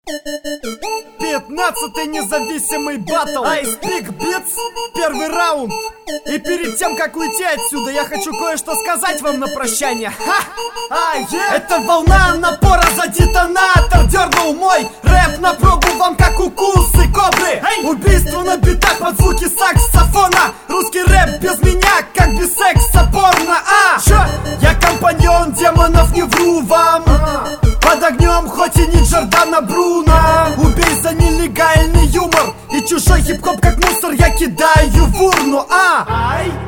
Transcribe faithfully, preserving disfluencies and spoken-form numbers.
Пятнадцатый независимый баттл Ice Big Beats, первый раунд. И перед тем, как уйти отсюда, я хочу кое-что сказать вам на прощание. Ха! А, yeah. Это волна напора за детонатор дернул мой рэп на пробу вам, как укусы кобры. Hey! Убийство на битах под звуки саксофона. Русский рэп без меня, как без секса порно. А! Чё? Я компаньон демонов, не вру вам. Под огнем, хоть и не Джордана Бруно. Убей за нелегальный юмор. И чужой хип-хоп, как мусор, я кидаю в урну. А!